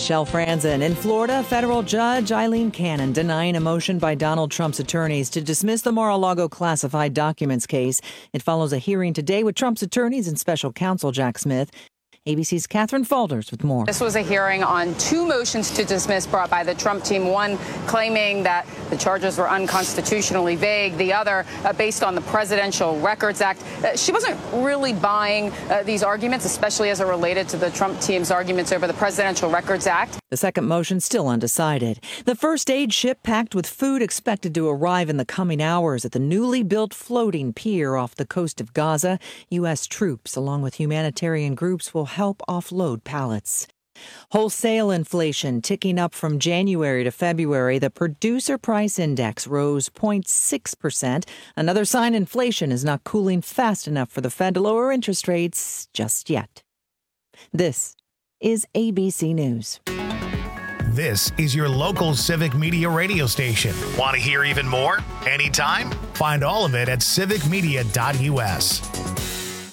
Michelle Franzen. In Florida, federal judge Eileen Cannon denying a motion by Donald Trump's attorneys to dismiss the Mar-a-Lago classified documents case. It follows a hearing today with Trump's attorneys and special counsel Jack Smith. ABC's Catherine Falders with more. This was a hearing on two motions to dismiss brought by the Trump team, one claiming that the charges were unconstitutionally vague, the other based on the Presidential Records Act. She wasn't really buying these arguments, especially as it related to the Trump team's arguments over the Presidential Records Act. The second motion still undecided. The first aid ship packed with food expected to arrive in the coming hours at the newly built floating pier off the coast of Gaza. U.S. troops, along with humanitarian groups, will help offload pallets. Wholesale inflation ticking up from January to February. The Producer Price Index rose 0.6%. Another sign inflation is not cooling fast enough for the Fed to lower interest rates just yet. This is ABC News. This is your local Civic Media radio station. Want to hear even more? Anytime? Find all of it at civicmedia.us.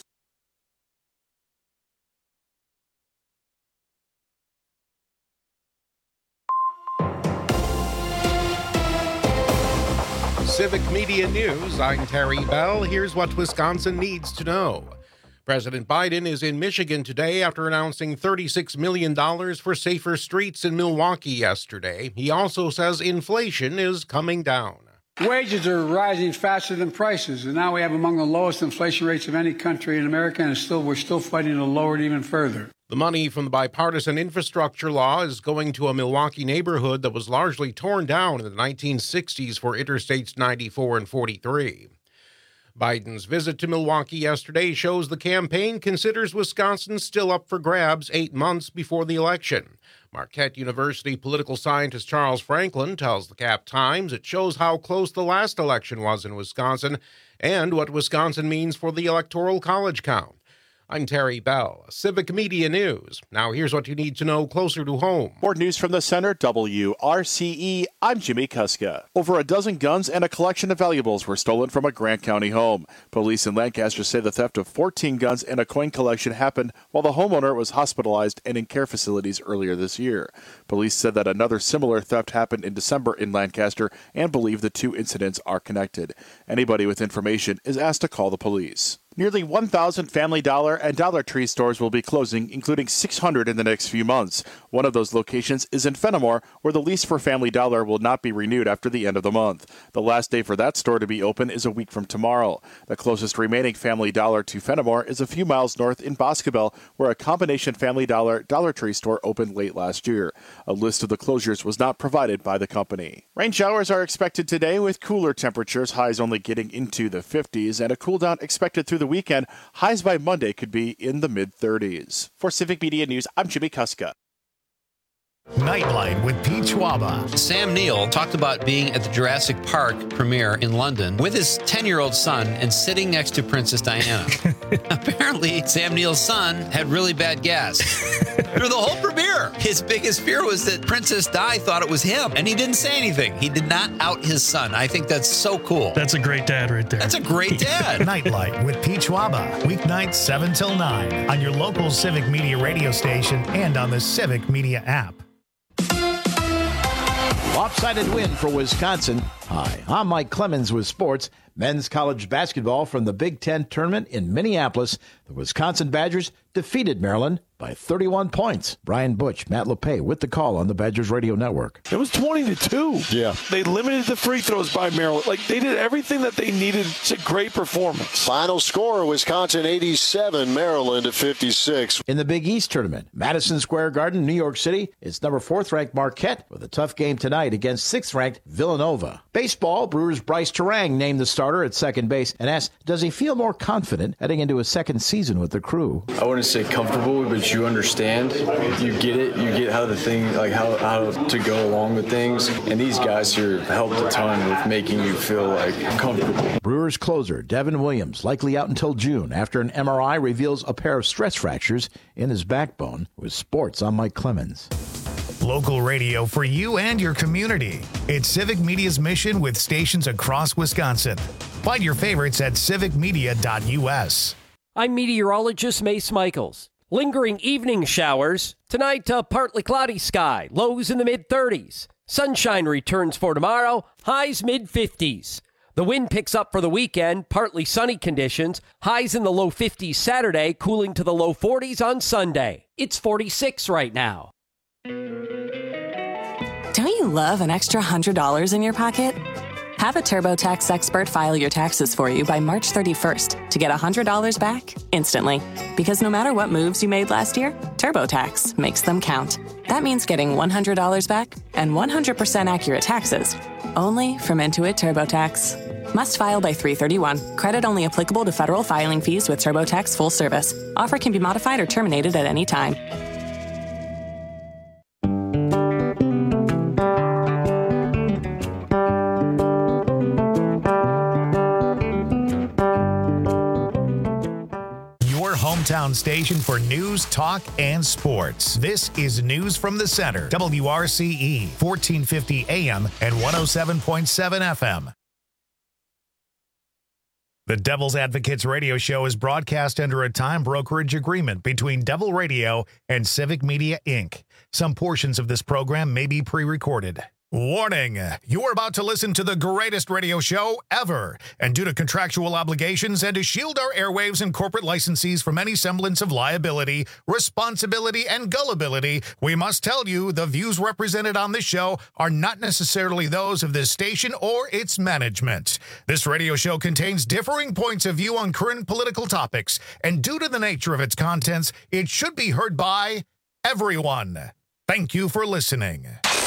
Civic Media News, I'm Terry Bell. Here's what Wisconsin needs to know. President Biden is in Michigan today after announcing $36 million for safer streets in Milwaukee yesterday. He also says inflation is coming down. Wages are rising faster than prices, and now we have among the lowest inflation rates of any country in America, and we're still fighting to lower it even further. The money from the bipartisan infrastructure law is going to a Milwaukee neighborhood that was largely torn down in the 1960s for Interstates 94 and 43. Biden's visit to Milwaukee yesterday shows the campaign considers Wisconsin still up for grabs 8 months before the election. Marquette University political scientist Charles Franklin tells the Cap Times it shows how close the last election was in Wisconsin and what Wisconsin means for the Electoral College count. I'm Terry Bell, Civic Media News. Now here's what you need to know closer to home. More news from the center, WRCE. I'm Jimmy Kuska. Over a dozen guns and a collection of valuables were stolen from a Grant County home. Police in Lancaster say the theft of 14 guns and a coin collection happened while the homeowner was hospitalized and in care facilities earlier this year. Police said that another similar theft happened in December in Lancaster and believe the two incidents are connected. Anybody with information is asked to call the police. Nearly 1,000 Family Dollar and Dollar Tree stores will be closing, including 600 in the next few months. One of those locations is in Fenimore, where the lease for Family Dollar will not be renewed after the end of the month. The last day for that store to be open is a week from tomorrow. The closest remaining Family Dollar to Fenimore is a few miles north in Boscobel, where a combination Family Dollar Dollar Tree store opened late last year. A list of the closures was not provided by the company. Rain showers are expected today with cooler temperatures, highs only getting into the 50s, and a cool down expected through the weekend. Highs by Monday could be in the mid-30s. For Civic Media News, I'm Jimmy Kuska. Nightlight with Pete Schwaba. Sam Neill talked about being at the Jurassic Park premiere in London with his 10-year-old son and sitting next to Princess Diana. Apparently, Sam Neill's son had really bad gas through the whole premiere. His biggest fear was that Princess Di thought it was him, and he didn't say anything. He did not out his son. I think that's so cool. That's a great dad right there. That's a great dad. Nightlight with Pete Schwaba. Weeknights 7 till 9 on your local Civic Media radio station and on the Civic Media app. Lopsided win for Wisconsin. Hi, I'm Mike Clemens with sports. Men's college basketball from the Big Ten tournament in Minneapolis. The Wisconsin Badgers defeated Maryland by 31 points. Brian Butch, Matt LePay with the call on the Badgers Radio Network. It was 20-2. Yeah. They limited the free throws by Maryland. Like, they did everything that they needed. It's a great performance. Final score, Wisconsin 87, Maryland 56. In the Big East tournament, Madison Square Garden, New York City, it's number 4th-ranked Marquette with a tough game tonight against 6th-ranked Villanova. Baseball, Brewers' Bryce Terang named the starter at second base and asked, does he feel more confident heading into his second season with the crew? I wouldn't say comfortable, but you understand. You get it. You get how the thing, like how to go along with things. And these guys here helped a ton with making you feel like comfortable. Brewers closer Devin Williams likely out until June after an MRI reveals a pair of stress fractures in his backbone. With sports, I'm Mike Clemens. Local radio for you and your community. It's Civic Media's mission with stations across Wisconsin. Find your favorites at civicmedia.us. I'm meteorologist Mace Michaels. Lingering evening showers. Tonight, partly cloudy sky. Lows in the mid-30s. Sunshine returns for tomorrow. Highs mid-50s. The wind picks up for the weekend. Partly sunny conditions. Highs in the low 50s Saturday. Cooling to the low 40s on Sunday. It's 46 right now. Don't you love an extra $100 in your pocket? Have a TurboTax expert file your taxes for you by March 31st to get $100 back instantly. Because no matter what moves you made last year, TurboTax makes them count. That means getting $100 back and 100% accurate taxes only from Intuit TurboTax. Must file by 3/31. Credit only applicable to federal filing fees with TurboTax full service. Offer can be modified or terminated at any time. Hometown station for news, talk, and sports. This is News from the Center. WRCE, 1450 AM and 107.7 FM. The Devil's Advocates radio show is broadcast under a time brokerage agreement between Devil Radio and Civic Media, Inc. Some portions of this program may be pre-recorded. Warning, you are about to listen to the greatest radio show ever. And due to contractual obligations and to shield our airwaves and corporate licensees from any semblance of liability, responsibility, and gullibility, we must tell you the views represented on this show are not necessarily those of this station or its management. This radio show contains differing points of view on current political topics, and due to the nature of its contents, it should be heard by everyone. Thank you for listening.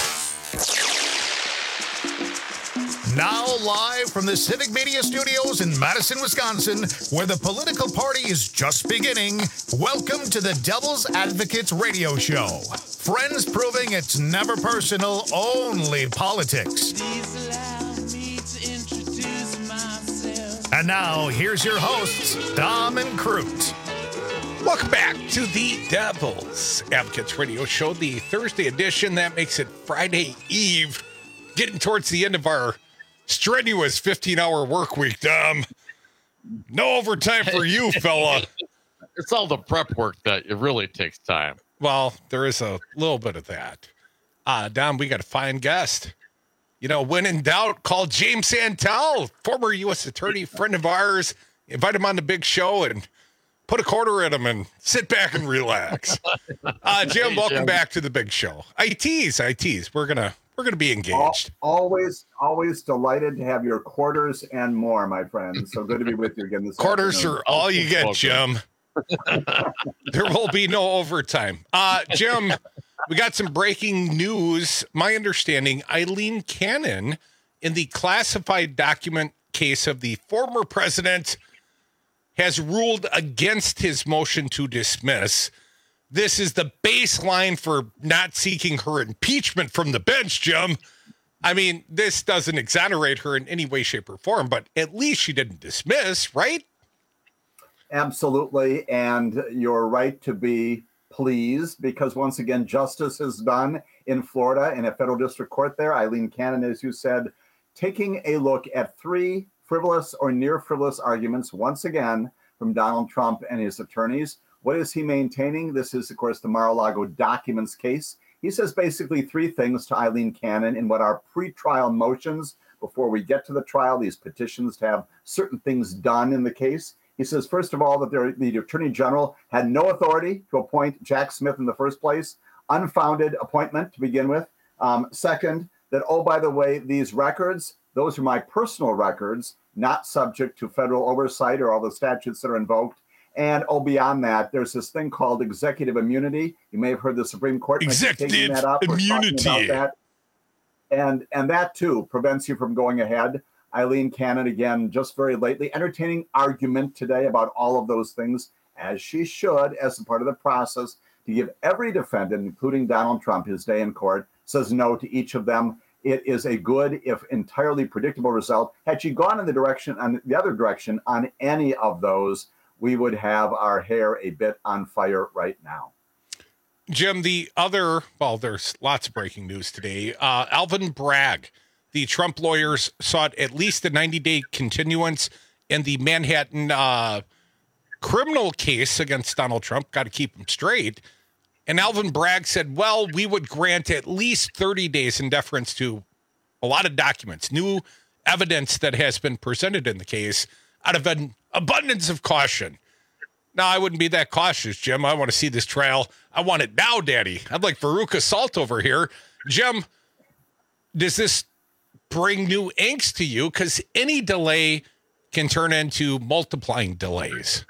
Now live from the Civic Media Studios in Madison, Wisconsin, where the political party is just beginning, welcome to the Devil's Advocates radio show. Friends proving it's never personal, only politics. And now, here's your hosts, Dom and Crute. Welcome back to the Devil's Advocates radio show, the Thursday edition. That makes it Friday Eve, getting towards the end of our strenuous 15-hour work week, Dom. No overtime for you, fella. It's all the prep work that it really takes time. Well, there is a little bit of that. Dom, we got a fine guest. You know, when in doubt, call James Santel, former U.S. attorney, friend of ours. Invite him on the big show and put a quarter in him and sit back and relax. Jim, welcome back to the big show. I tease. We're gonna be engaged. Always delighted to have your quarters and more, my friend. So good to be with you again this Quarters afternoon. are all you get, Jim. There will be no overtime. Jim, we got some breaking news. My understanding, Eileen Cannon, in the classified document case of the former president, has ruled against his motion to dismiss. This is the baseline for not seeking her impeachment from the bench, Jim. I mean, this doesn't exonerate her in any way, shape, or form, but at least she didn't dismiss, right? Absolutely. And you're right to be pleased because, once again, justice is done in Florida in a federal district court there. Eileen Cannon, as you said, taking a look at 3 frivolous or near frivolous arguments, once again, from Donald Trump and his attorneys. What is he maintaining? This is, of course, the Mar-a-Lago documents case. He says basically 3 things to Eileen Cannon in what are pretrial motions before we get to the trial, these petitions to have certain things done in the case. He says, first of all, that the Attorney General had no authority to appoint Jack Smith in the first place, unfounded appointment to begin with. Second, that, oh, by the way, these records, those are my personal records, not subject to federal oversight or all the statutes that are invoked. And beyond that, there's this thing called executive immunity. You may have heard the Supreme Court taking that up, immunity. About that. And that too prevents you from going ahead. Eileen Cannon, again, just very lately entertaining argument today about all of those things, as she should, as a part of the process, to give every defendant, including Donald Trump, his day in court, says no to each of them. It is a good, if entirely predictable result. Had she gone in the other direction on any of those, we would have our hair a bit on fire right now. Jim, there's lots of breaking news today. Alvin Bragg, the Trump lawyers sought at least a 90-day continuance in the Manhattan criminal case against Donald Trump. Got to keep him straight. And Alvin Bragg said, well, we would grant at least 30 days in deference to a lot of documents, new evidence that has been presented in the case out of an abundance of caution. Now, I wouldn't be that cautious, Jim. I want to see this trial. I want it now, Daddy. I'd like Veruca Salt over here. Jim, does this bring new angst to you? Because any delay can turn into multiplying delays.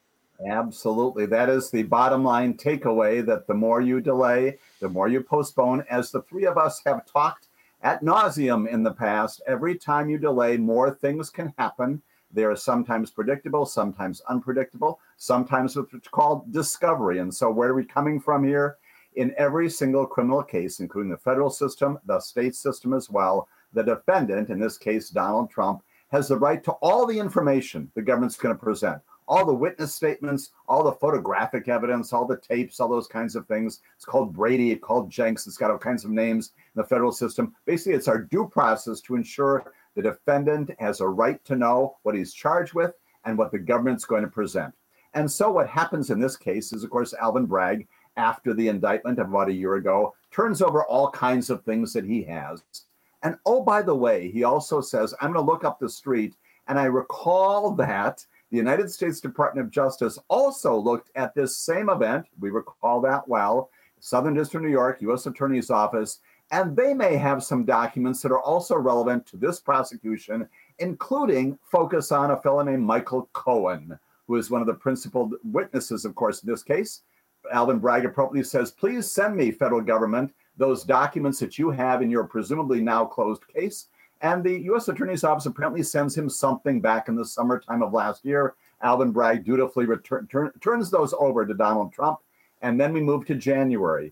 Absolutely. That is the bottom line takeaway, that the more you delay, the more you postpone. As the three of us have talked ad nauseum in the past, every time you delay, more things can happen. They are sometimes predictable, sometimes unpredictable, sometimes what's called discovery. And so where are we coming from here? In every single criminal case, including the federal system, the state system as well, the defendant, in this case Donald Trump, has the right to all the information the government's going to present. All the witness statements, all the photographic evidence, all the tapes, all those kinds of things. It's called Brady, it's called Jenks, it's got all kinds of names in the federal system. Basically, it's our due process to ensure the defendant has a right to know what he's charged with and what the government's going to present. And so what happens in this case is, of course, Alvin Bragg, after the indictment of about a year ago, turns over all kinds of things that he has. And oh, by the way, he also says, I'm going to look up the street. And I recall that the United States Department of Justice also looked at this same event. We recall that well. Southern District of New York, U.S. Attorney's Office. And they may have some documents that are also relevant to this prosecution, including focus on a fellow named Michael Cohen, who is one of the principal witnesses, of course, in this case. Alvin Bragg appropriately says, please send me, federal government, those documents that you have in your presumably now closed case. And the U.S. Attorney's Office apparently sends him something back in the summertime of last year. Alvin Bragg dutifully turns those over to Donald Trump. And then we move to January.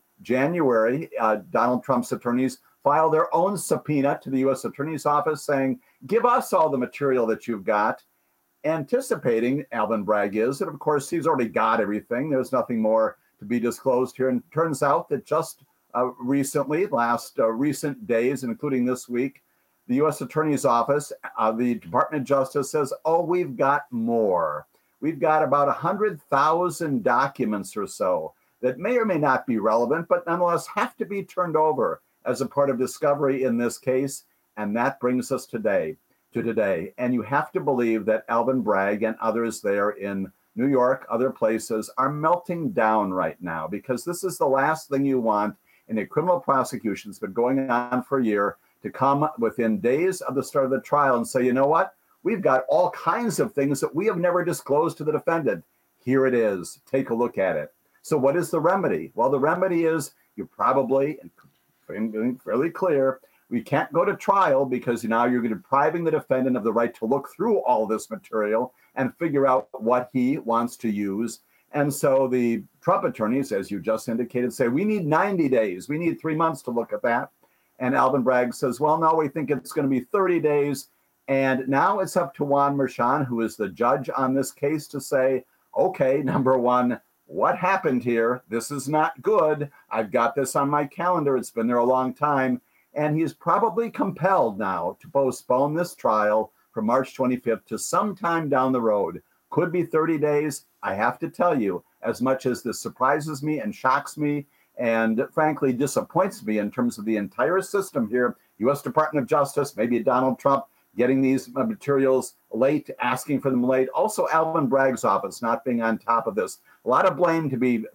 Donald Trump's attorneys file their own subpoena to the U.S. Attorney's Office saying, give us all the material that you've got, anticipating, Alvin Bragg is, that of course he's already got everything. There's nothing more to be disclosed here. And it turns out that just recently, recent days, including this week, the U.S. Attorney's Office, the Department of Justice says, oh, we've got more. We've got about 100,000 documents or so that may or may not be relevant, but nonetheless have to be turned over as a part of discovery in this case. And that brings us to today. And you have to believe that Alvin Bragg and others there in New York, other places, are melting down right now, because this is the last thing you want in a criminal prosecution that's been going on for a year, to come within days of the start of the trial and say, you know what? We've got all kinds of things that we have never disclosed to the defendant. Here it is. Take a look at it. So what is the remedy? Well, the remedy is you probably, and fairly clear, we can't go to trial because now you're depriving the defendant of the right to look through all this material and figure out what he wants to use. And so the Trump attorneys, as you just indicated, say, we need 90 days. We need 3 months to look at that. And Alvin Bragg says, well, no, we think it's going to be 30 days. And now it's up to Juan Merchan, who is the judge on this case, to say, okay, number one, what happened here? This is not good. I've got this on my calendar. It's been there a long time. And he's probably compelled now to postpone this trial from March 25th to sometime down the road. Could be 30 days. I have to tell you, as much as this surprises me and shocks me and frankly disappoints me in terms of the entire system here, U.S. Department of Justice, maybe Donald Trump getting these materials late, asking for them late. Also, Alvin Bragg's office not being on top of this. A lot of blame to be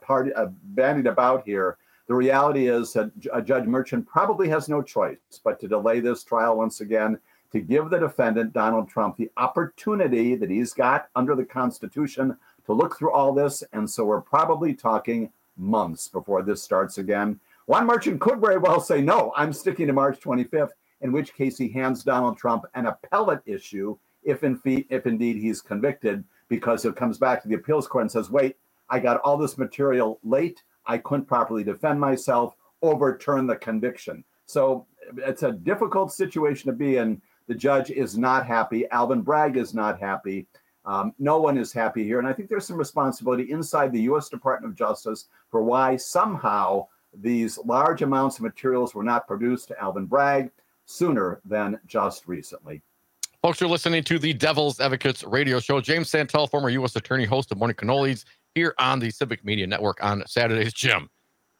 bandied about here. The reality is that Judge Merchan probably has no choice but to delay this trial once again, to give the defendant, Donald Trump, the opportunity that he's got under the Constitution to look through all this. And so we're probably talking months before this starts again. Juan Merchan could very well say, no, I'm sticking to March 25th, in which case he hands Donald Trump an appellate issue if indeed he's convicted, because it comes back to the appeals court and says, wait, I got all this material late. I couldn't properly defend myself, overturn the conviction. So it's a difficult situation to be in. The judge is not happy. Alvin Bragg is not happy. No one is happy here. And I think there's some responsibility inside the U.S. Department of Justice for why somehow these large amounts of materials were not produced to Alvin Bragg sooner than just recently. Folks, you're listening to the Devil's Advocates radio show. James Santel, former U.S. Attorney, host of Morning Cannolis, here on the Civic Media Network on Saturdays. Jim,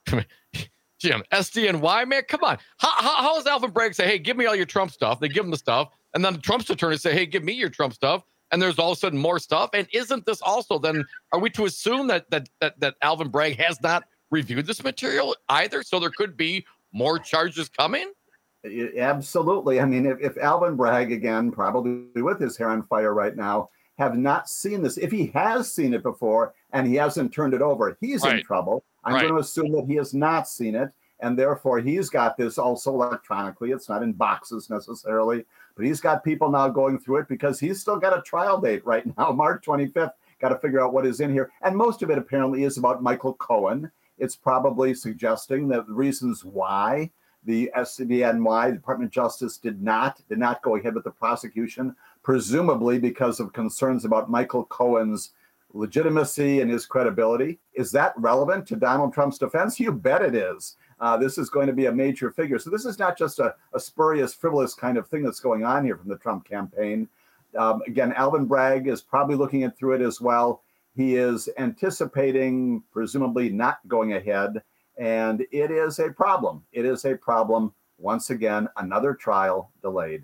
SDNY, man, come on. How does Alvin Bragg say, hey, give me all your Trump stuff? They give him the stuff. And then Trump's attorneys say, hey, give me your Trump stuff. And there's all of a sudden more stuff. And isn't this also then, are we to assume that Alvin Bragg has not reviewed this material either? So there could be more charges coming? Absolutely. I mean, if Alvin Bragg, again, probably with his hair on fire right now, have not seen this, if he has seen it before and he hasn't turned it over, he's in trouble. I'm going to assume that he has not seen it, and therefore he's got this also electronically. It's not in boxes necessarily, but he's got people now going through it because he's still got a trial date right now, March 25th. Got to figure out what is in here. And most of it apparently is about Michael Cohen. It's probably suggesting that the reasons why the SDNY, Department of Justice, did not go ahead with the prosecution, presumably because of concerns about Michael Cohen's legitimacy and his credibility. Is that relevant to Donald Trump's defense? You bet it is. This is going to be a major figure. So this is not just a spurious, frivolous kind of thing that's going on here from the Trump campaign. Again, Alvin Bragg is probably looking through it as well. He is anticipating, presumably not going ahead. And it is a problem. It is a problem. Once again, another trial delayed.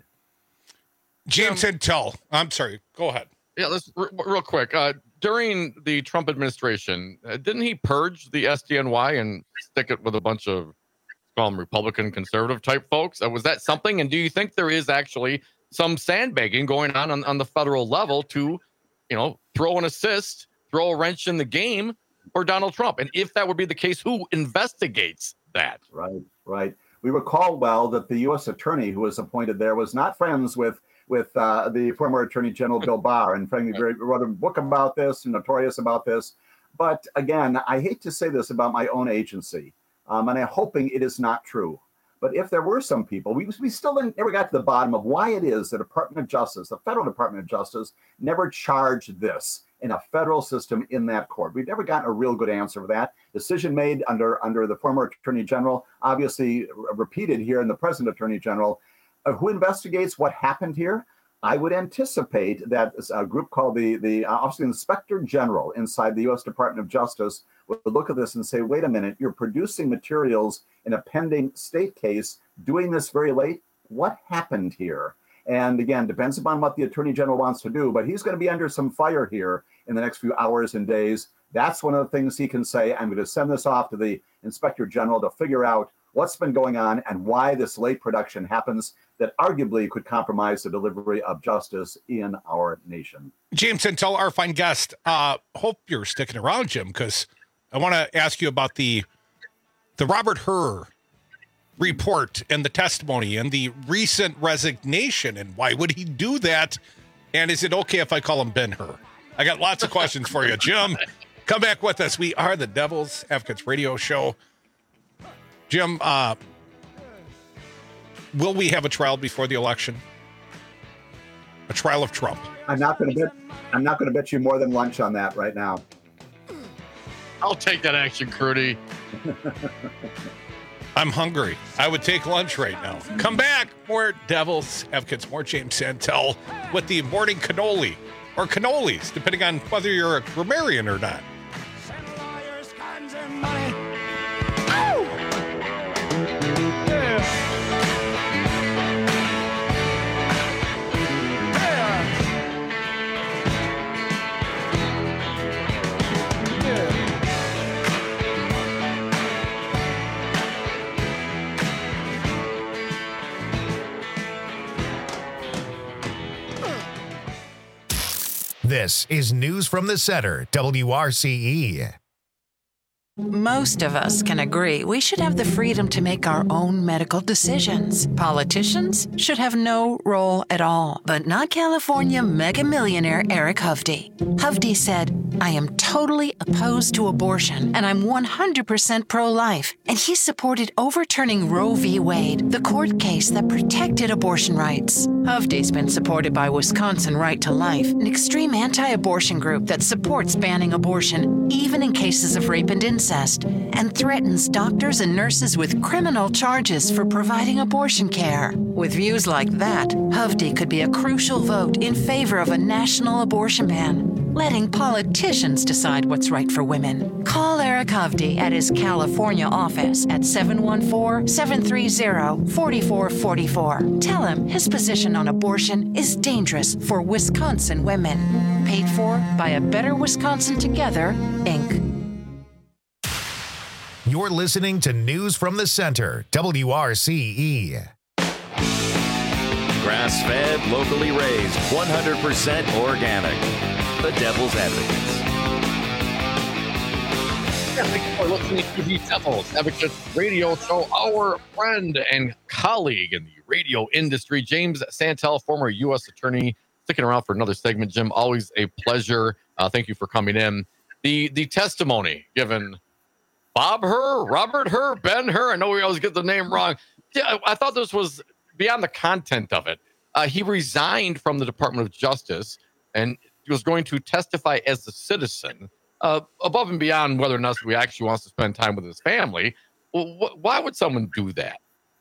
James Santel, I'm sorry. Go ahead. Yeah, let's real quick. During the Trump administration, didn't he purge the SDNY and stick it with a bunch of, call them Republican conservative type folks? Was that something? And do you think there is actually some sandbagging going on the federal level to, throw an assist, throw a wrench in the game for Donald Trump? And if that would be the case, who investigates that? Right. We recall well that the U.S. attorney who was appointed there was not friends with the former Attorney General Bill Barr, and frankly, wrote a book about this, and notorious about this. But again, I hate to say this about my own agency, and I'm hoping it is not true. But if there were some people, we still never got to the bottom of why it is the Department of Justice, the federal Department of Justice, never charged this in a federal system in that court. We've never gotten a real good answer for that. Decision made under the former Attorney General, obviously repeated here in the present Attorney General. Who investigates what happened here? I would anticipate that a group called the Office of the Inspector General inside the U.S. Department of Justice would look at this and say, wait a minute, you're producing materials in a pending state case, doing this very late. What happened here? And again, depends upon what the Attorney General wants to do, but he's going to be under some fire here in the next few hours and days. That's one of the things he can say. I'm going to send this off to the Inspector General to figure out what's been going on and why this late production happens that arguably could compromise the delivery of justice in our nation. James Santel, our fine guest. Hope you're sticking around, Jim, because I want to ask you about the Robert Hur report and the testimony and the recent resignation, and why would he do that? And is it okay if I call him Ben-Hur? I got lots of questions for you. Jim, come back with us. We are the Devil's Advocates radio show. Jim, will we have a trial before the election? A trial of Trump? I'm not going to bet you more than lunch on that right now. I'll take that action, Crudy. I'm hungry. I would take lunch right now. Come back. More Devil's Advocates, more James Santel with the morning cannoli, or cannolis, depending on whether you're a grammarian or not. This is News from the Center, WRCE. Most of us can agree we should have the freedom to make our own medical decisions. Politicians should have no role at all, but not California mega millionaire Eric Hovde. Hovde said, I am totally opposed to abortion, and I'm 100% pro-life. And he supported overturning Roe v. Wade, the court case that protected abortion rights. Hovde's been supported by Wisconsin Right to Life, an extreme anti-abortion group that supports banning abortion, even in cases of rape and incest, and threatens doctors and nurses with criminal charges for providing abortion care. With views like that, Hovde could be a crucial vote in favor of a national abortion ban, letting politicians decide what's right for women. Call Eric Hovde at his California office at 714-730-4444. Tell him his position on abortion is dangerous for Wisconsin women. Paid for by A Better Wisconsin Together, Inc. You're listening to News from the Center, WRCE. Grass-fed, locally raised, 100% organic. The Devil's Advocates. Thank you for listening to the Devil's Advocates radio show. Our friend and colleague in the radio industry, James Santel, former U.S. attorney, sticking around for another segment. Jim, always a pleasure. Thank you for coming in. The testimony given Bob Hur, Robert Hur, Ben Hur. I know we always get the name wrong. Yeah, I thought this was beyond the content of it. He resigned from the Department of Justice and he was going to testify as a citizen, above and beyond whether or not he actually wants to spend time with his family. Well, why would someone do that?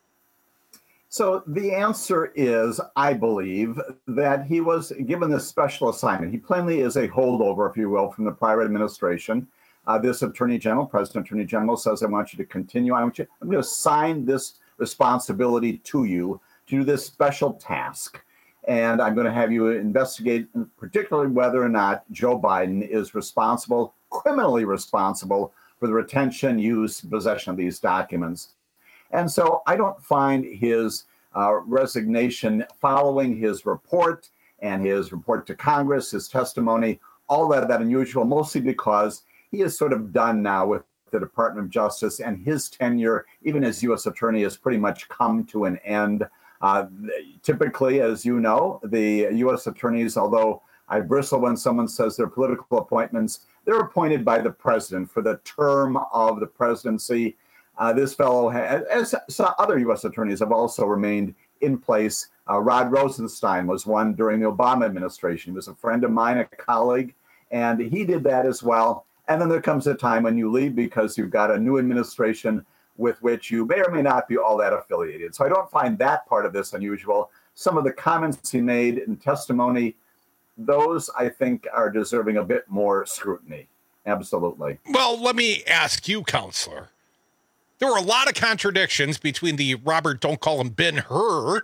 So the answer is, I believe, that he was given this special assignment. He plainly is a holdover, if you will, from the prior administration. This Attorney General, President Attorney General, says, I want you to continue. I'm going to assign this responsibility to you to do this special task. And I'm going to have you investigate particularly whether or not Joe Biden is responsible, criminally responsible, for the retention, use, possession of these documents. And so I don't find his resignation following his report and his report to Congress, his testimony, all that unusual, mostly because he is sort of done now with the Department of Justice, and his tenure, even as U.S. attorney, has pretty much come to an end. Typically, as you know, the U.S. attorneys, although I bristle when someone says they're political appointments, they're appointed by the president for the term of the presidency. This fellow, as other U.S. attorneys, have also remained in place. Rod Rosenstein was one during the Obama administration. He was a friend of mine, a colleague, and he did that as well. And then there comes a time when you leave because you've got a new administration with which you may or may not be all that affiliated. So I don't find that part of this unusual. Some of the comments he made in testimony, those I think are deserving a bit more scrutiny. Absolutely. Well, let me ask you, Counselor. There were a lot of contradictions between the Robert, don't call him Ben Hur,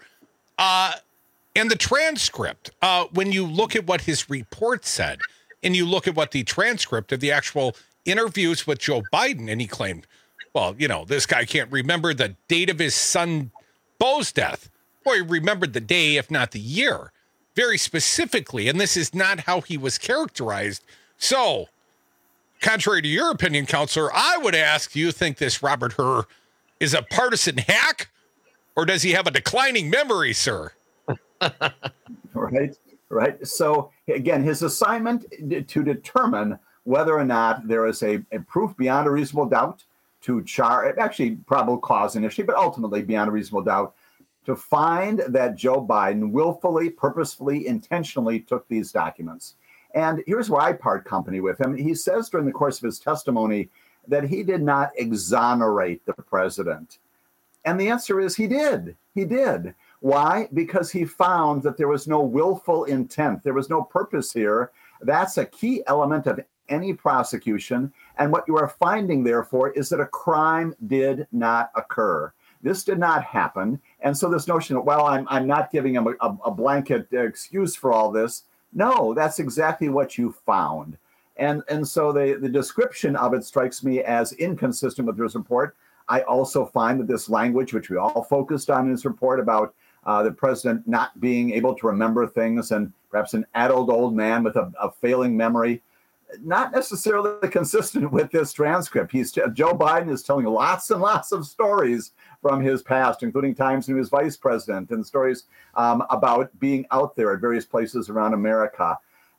and the transcript. When you look at what his report said, and you look at what the transcript of the actual interviews with Joe Biden, and he claimed, well, you know, this guy can't remember the date of his son Beau's death. Boy, he remembered the day, if not the year, very specifically. And this is not how he was characterized. So, contrary to your opinion, Counselor, I would ask, do you think this Robert Hur is a partisan hack, or does he have a declining memory, sir? Right. So, again, his assignment to determine whether or not there is a proof beyond a reasonable doubt to charge, actually probable cause initially, but ultimately beyond a reasonable doubt, to find that Joe Biden willfully, purposefully, intentionally took these documents. And here's where I part company with him. He says during the course of his testimony that he did not exonerate the president. And the answer is he did. He did. Why? Because he found that there was no willful intent. There was no purpose here. That's a key element of any prosecution. And what you are finding, therefore, is that a crime did not occur. This did not happen. And so this notion that, well, I'm not giving him a blanket excuse for all this. No, that's exactly what you found. And so the description of it strikes me as inconsistent with his report. I also find that this language, which we all focused on in his report about the president not being able to remember things and perhaps an adult old man with a failing memory, not necessarily consistent with this transcript. Joe Biden is telling lots and lots of stories from his past, including times when he was vice president, and stories about being out there at various places around America.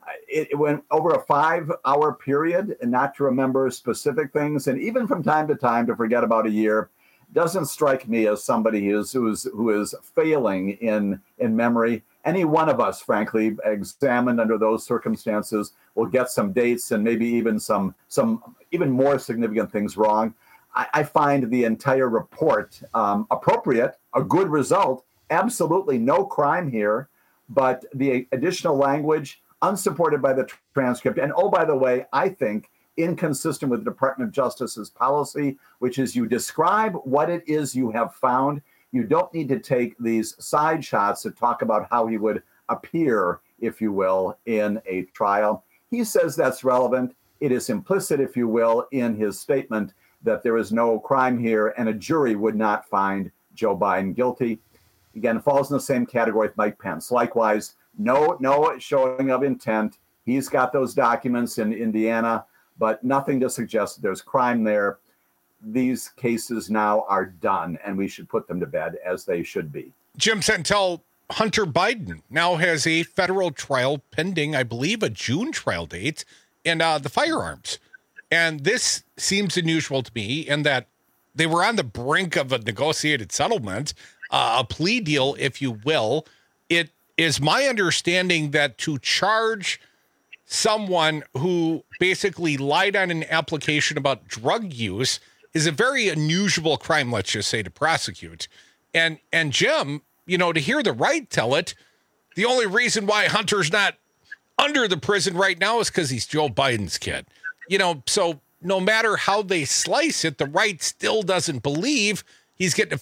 It went over a 5-hour period, and not to remember specific things, and even from time to time to forget about a year, doesn't strike me as somebody who is failing in memory. Any one of us, frankly, examined under those circumstances, will get some dates and maybe even some even more significant things wrong. I find the entire report appropriate, a good result, absolutely no crime here, but the additional language unsupported by the transcript. And oh, by the way, I think inconsistent with the Department of Justice's policy, which is you describe what it is you have found. You don't need to take these side shots to talk about how he would appear, if you will, in a trial. He says that's relevant. It is implicit, if you will, in his statement that there is no crime here and a jury would not find Joe Biden guilty. Again, falls in the same category with Mike Pence. Likewise, no showing of intent. He's got those documents in Indiana, but nothing to suggest that there's crime there. These cases now are done, and we should put them to bed as they should be. Jim Santel, Hunter Biden now has a federal trial pending, I believe a June trial date, in the firearms. And this seems unusual to me in that they were on the brink of a negotiated settlement, a plea deal, if you will. It is my understanding that to charge someone who basically lied on an application about drug use is a very unusual crime, let's just say, to prosecute. And Jim, to hear the right tell it, the only reason why Hunter's not under the prison right now is because he's Joe Biden's kid. So no matter how they slice it, the right still doesn't believe he's getting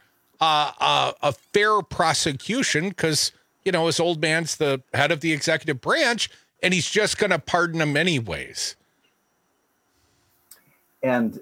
a fair prosecution because, his old man's the head of the executive branch, and he's just going to pardon him anyways. And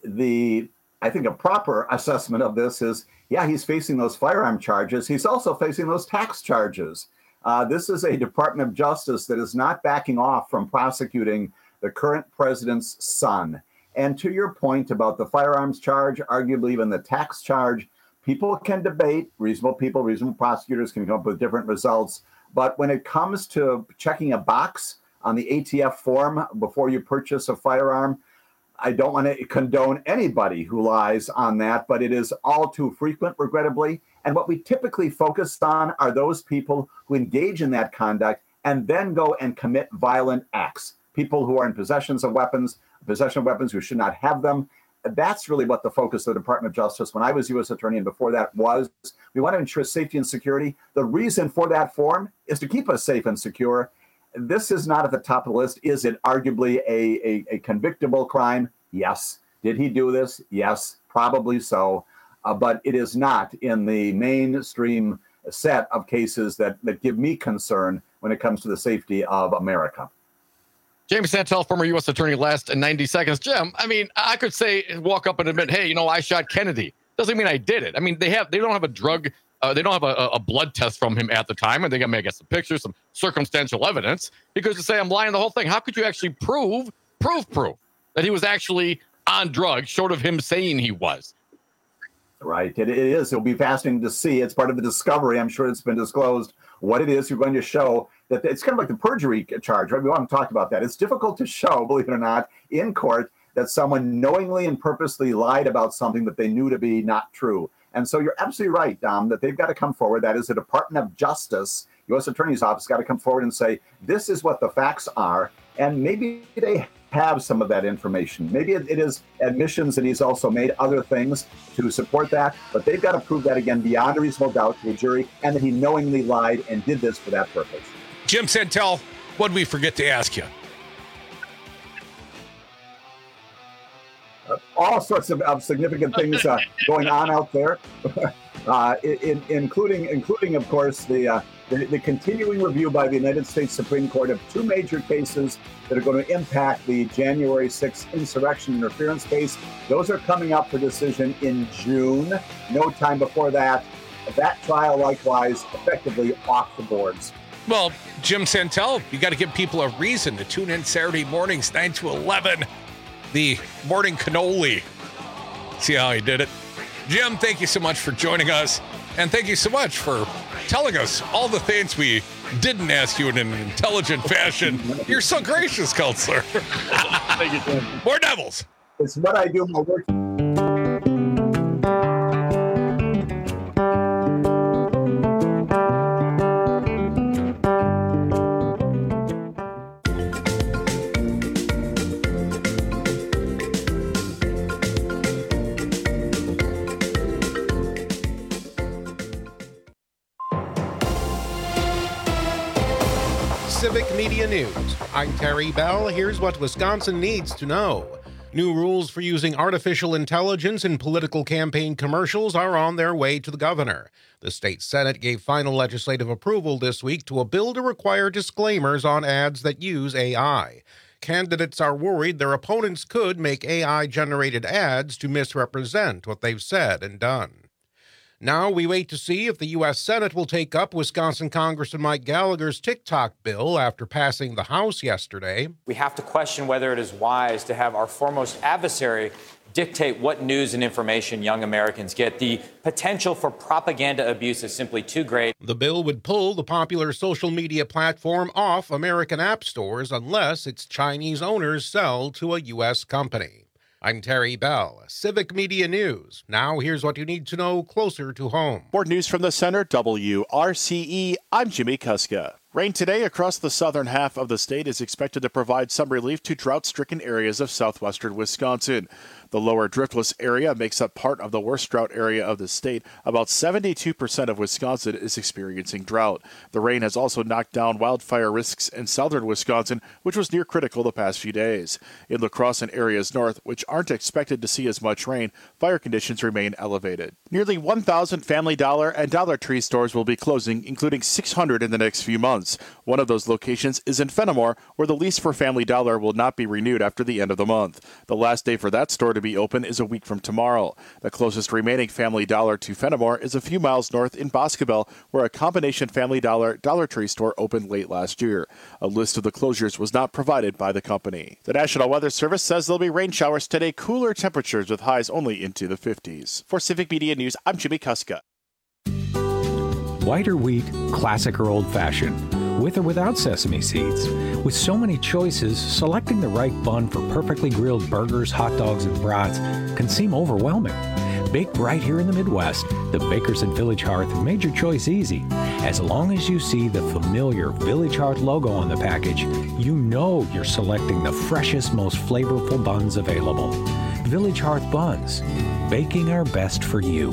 I think a proper assessment of this is, he's facing those firearm charges. He's also facing those tax charges. This is a Department of Justice that is not backing off from prosecuting the current president's son. And to your point about the firearms charge, arguably even the tax charge, people can debate, reasonable prosecutors can come up with different results. But when it comes to checking a box on the ATF form before you purchase a firearm, I don't want to condone anybody who lies on that, but it is all too frequent, regrettably. And what we typically focus on are those people who engage in that conduct and then go and commit violent acts. People who are in possession of weapons who should not have them. That's really what the focus of the Department of Justice, when I was U.S. Attorney and before that, was. We want to ensure safety and security. The reason for that form is to keep us safe and secure. This is not at the top of the list. Is it arguably a convictable crime? Yes. Did he do this? Yes, probably so. But it is not in the mainstream set of cases that give me concern when it comes to the safety of America. James Santel, former U.S. Attorney, last 90 seconds. Jim, I could walk up and admit, hey, I shot Kennedy. Doesn't mean I did it. They don't have a drug, they don't have a blood test from him at the time, and they got to get some pictures, some circumstantial evidence, because to say I'm lying the whole thing, how could you actually prove that he was actually on drugs, short of him saying he was? Right. It is. It'll be fascinating to see. It's part of the discovery. I'm sure it's been disclosed what it is you're going to show. That it's kind of like the perjury charge, right? We want to talk about that. It's difficult to show, believe it or not, in court that someone knowingly and purposely lied about something that they knew to be not true. And so you're absolutely right, Dom, that they've got to come forward. That is the Department of Justice, U.S. Attorney's Office, got to come forward and say, this is what the facts are. And maybe they have some of that information. Maybe it is admissions that he's also made other things to support that, but they've got to prove that again beyond a reasonable doubt to a jury, and that he knowingly lied and did this for that purpose. Jim Santel, what did we forget to ask you? All sorts of significant things going on out there, including, of course, the continuing review by the United States Supreme Court of two major cases that are going to impact the January 6th insurrection interference case. Those are coming up for decision in June. No time before that. That trial, likewise, effectively off the boards. Well, Jim Santel, you got to give people a reason to tune in Saturday mornings, 9 to 11, the morning cannoli. See how I did it? Jim, thank you so much for joining us. And thank you so much for telling us all the things we didn't ask you in an intelligent fashion. You're so gracious, Counselor. Thank you, Jim. More Devils. It's what I do my work. Civic Media News. I'm Terry Bell. Here's what Wisconsin needs to know. New rules for using artificial intelligence in political campaign commercials are on their way to the governor. The state Senate gave final legislative approval this week to a bill to require disclaimers on ads that use AI. Candidates are worried their opponents could make AI-generated ads to misrepresent what they've said and done. Now we wait to see if the U.S. Senate will take up Wisconsin Congressman Mike Gallagher's TikTok bill after passing the House yesterday. We have to question whether it is wise to have our foremost adversary dictate what news and information young Americans get. The potential for propaganda abuse is simply too great. The bill would pull the popular social media platform off American app stores unless its Chinese owners sell to a U.S. company. I'm Terry Bell, Civic Media News. Now here's what you need to know closer to home. More news from the center, WRCE. I'm Jimmy Kuska. Rain today across the southern half of the state is expected to provide some relief to drought-stricken areas of southwestern Wisconsin. The lower driftless area makes up part of the worst drought area of the state. About 72% of Wisconsin is experiencing drought. The rain has also knocked down wildfire risks in southern Wisconsin, which was near critical the past few days. In La Crosse and areas north, which aren't expected to see as much rain, fire conditions remain elevated. Nearly 1,000 Family Dollar and Dollar Tree stores will be closing, including 600 in the next few months. One of those locations is in Fenimore, where the lease for Family Dollar will not be renewed after the end of the month. The last day for that store to be open is a week from tomorrow. The closest remaining Family Dollar to Fenimore is a few miles north in Boscobel, where a combination Family Dollar Dollar Tree store opened late last year. A list of the closures was not provided by the company. The National Weather Service says there'll be rain showers today, cooler temperatures with highs only into the 50s. For Civic Media News, I'm Jimmy Kuska. White or wheat, classic or old-fashioned, with or without sesame seeds. With so many choices, selecting the right bun for perfectly grilled burgers, hot dogs, and brats can seem overwhelming. Baked right here in the Midwest, the Bakers at Village Hearth have made your choice easy. As long as you see the familiar Village Hearth logo on the package, you know you're selecting the freshest, most flavorful buns available. Village Hearth Buns, baking our best for you.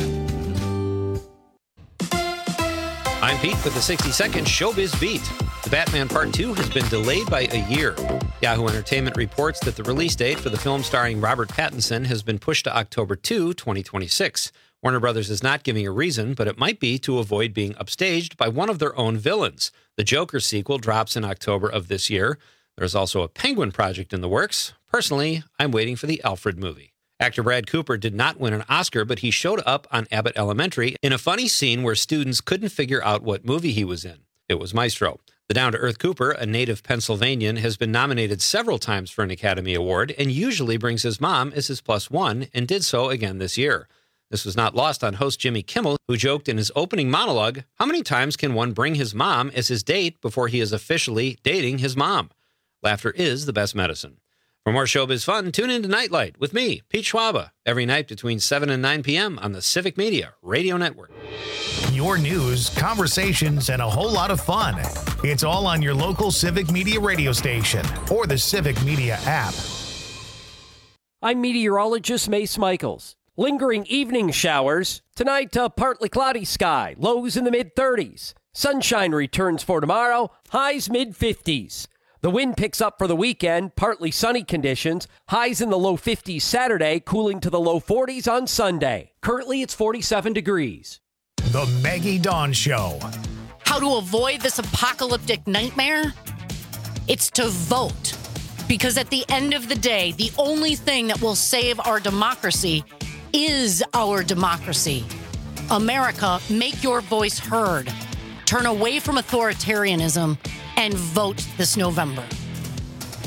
I'm Pete with the 60-second Showbiz Beat. The Batman Part 2 has been delayed by a year. Yahoo Entertainment reports that the release date for the film starring Robert Pattinson has been pushed to October 2, 2026. Warner Brothers is not giving a reason, but it might be to avoid being upstaged by one of their own villains. The Joker sequel drops in October of this year. There's also a Penguin project in the works. Personally, I'm waiting for the Alfred movie. Actor Brad Cooper did not win an Oscar, but he showed up on Abbott Elementary in a funny scene where students couldn't figure out what movie he was in. It was Maestro. The down-to-earth Cooper, a native Pennsylvanian, has been nominated several times for an Academy Award and usually brings his mom as his plus one, and did so again this year. This was not lost on host Jimmy Kimmel, who joked in his opening monologue, how many times can one bring his mom as his date before he is officially dating his mom? Laughter is the best medicine. For more showbiz fun, tune in to Nightlight with me, Pete Schwaba, every night between 7 and 9 p.m. on the Civic Media Radio Network. Your news, conversations, and a whole lot of fun. It's all on your local Civic Media radio station or the Civic Media app. I'm meteorologist Mace Michaels. Lingering evening showers. Tonight, partly cloudy sky. Lows in the mid-30s. Sunshine returns for tomorrow. Highs mid-50s. The wind picks up for the weekend, partly sunny conditions, highs in the low 50s Saturday, cooling to the low 40s on Sunday. Currently, it's 47 degrees. The Maggie Dawn Show. How to avoid this apocalyptic nightmare? It's to vote. Because at the end of the day, the only thing that will save our democracy is our democracy. America, make your voice heard. Turn away from authoritarianism and vote this November.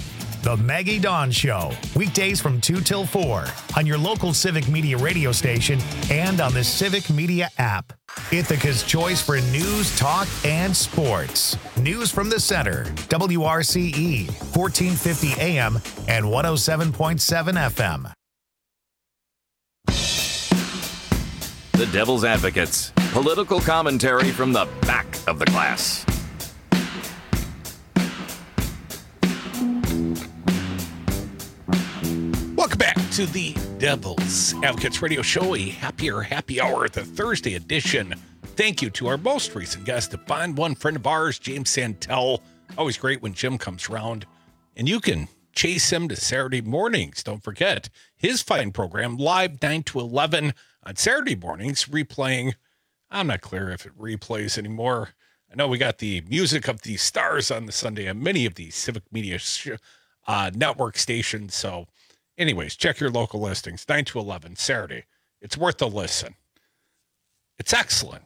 The Maggie Dawn Show, weekdays from 2 till 4 on your local Civic Media radio station and on the Civic Media app. Ithaca's choice for news, talk, and sports. News from the center, WRCE, 1450 AM and 107.7 FM. The Devil's Advocates, political commentary from the back of the class. Welcome back to the Devil's Advocates Radio Show, a happier happy hour, the Thursday edition. Thank you to our most recent guest, a fine one friend of ours, James Santel. Always great when Jim comes around. And you can chase him to Saturday mornings. Don't forget his fine program, live 9 to 11 on Saturday mornings, replaying. I'm not clear if it replays anymore. I know we got the music of the stars on the Sunday on many of the Civic Media network stations. So anyways, check your local listings, 9 to 11, Saturday. It's worth a listen. It's excellent.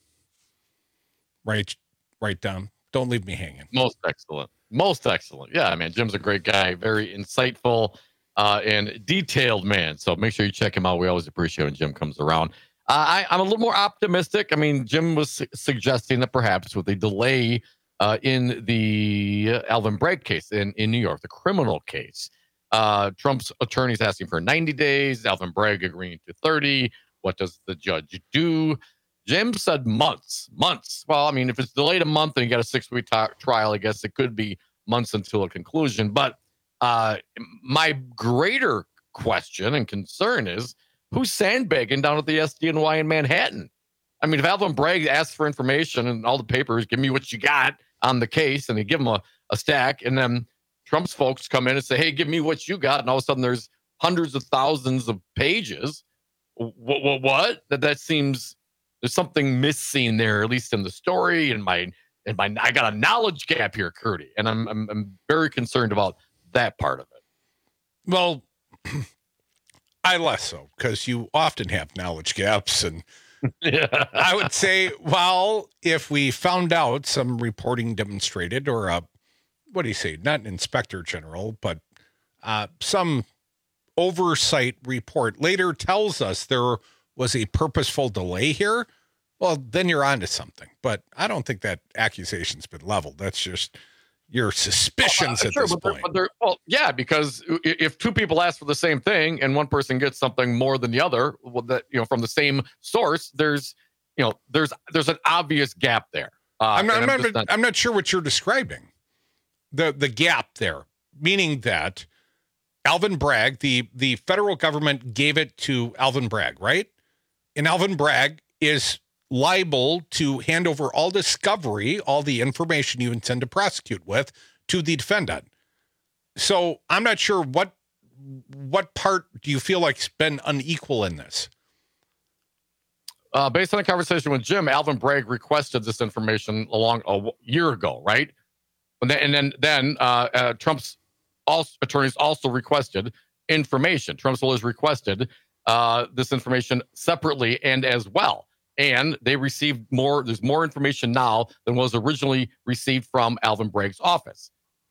Right, Dom? Don't leave me hanging. Most excellent. Most excellent. Yeah, man, Jim's a great guy, very insightful and detailed man. So make sure you check him out. We always appreciate when Jim comes around. I'm a little more optimistic. I mean, Jim was suggesting that perhaps with a delay in the Alvin Bragg case in New York, the criminal case, Trump's attorney's asking for 90 days, Alvin Bragg agreeing to 30. What does the judge do? Jim said months. Well, I mean, if it's delayed a month and you got a 6-week trial, I guess it could be months until a conclusion. But my greater question and concern is who's sandbagging down at the SDNY in Manhattan? I mean, if Alvin Bragg asks for information and all the papers, give me what you got on the case, and they give him a stack, and then Trump's folks come in and say, hey, give me what you got. And all of a sudden there's hundreds of thousands of pages. What? That seems there's something missing there, at least in the story. And I got a knowledge gap here, Curdy. And I'm very concerned about that part of it. Well, I less so, because you often have knowledge gaps. And yeah. I would say, well, if we found out some reporting demonstrated, or what do you say? Not an inspector general, but some oversight report later tells us there was a purposeful delay here. Well, then you're onto something. But I don't think that accusation's been leveled. That's just your suspicions at this point. Well, yeah, because if two people ask for the same thing and one person gets something more than the other, well, that from the same source, there's an obvious gap there. I'm not sure what you're describing. The gap there, meaning that Alvin Bragg, the federal government gave it to Alvin Bragg, right? And Alvin Bragg is liable to hand over all discovery, all the information you intend to prosecute with, to the defendant. So I'm not sure what part do you feel like's been unequal in this? Based on a conversation with Jim, Alvin Bragg requested this information a year ago, right? And then Trump's attorneys also requested information. Trump's lawyers requested this information separately and as well. And they received more. There's more information now than was originally received from Alvin Bragg's office.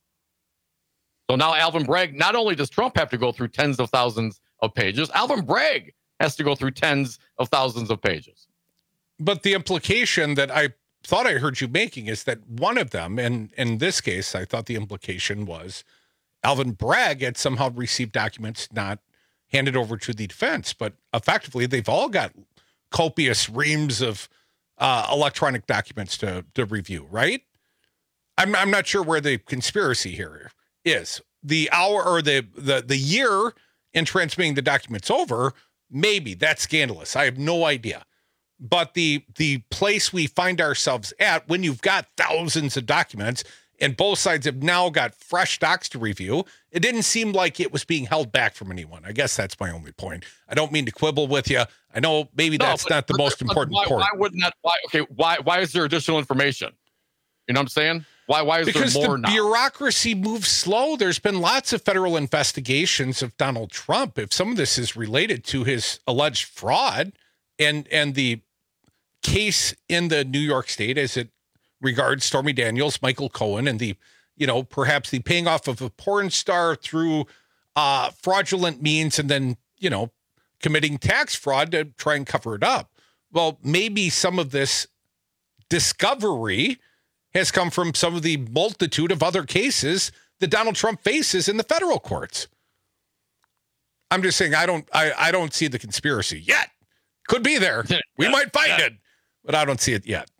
So now Alvin Bragg, not only does Trump have to go through tens of thousands of pages, Alvin Bragg has to go through tens of thousands of pages. But the implication that I thought I heard you making is that one of them, and in this case, I thought the implication was Alvin Bragg had somehow received documents not handed over to the defense, but effectively they've all got copious reams of electronic documents to review, right? I'm not sure where the conspiracy here is. The hour or the year in transmitting the documents over, maybe that's scandalous. I have no idea. But the place we find ourselves at when you've got thousands of documents and both sides have now got fresh docs to review, it didn't seem like it was being held back from anyone. I guess that's my only point. I don't mean to quibble with you. I know maybe that's not the most important point. Why is there additional information? You know what I'm saying? Why is because there more now? Because the bureaucracy moves slow. There's been lots of federal investigations of Donald Trump. If some of this is related to his alleged fraud and the case in the New York State as it regards Stormy Daniels, Michael Cohen, and the perhaps the paying off of a porn star through fraudulent means and then, committing tax fraud to try and cover it up. Well, maybe some of this discovery has come from some of the multitude of other cases that Donald Trump faces in the federal courts. I'm just saying I don't see the conspiracy yet. Could be there. We might find it, but I don't see it yet.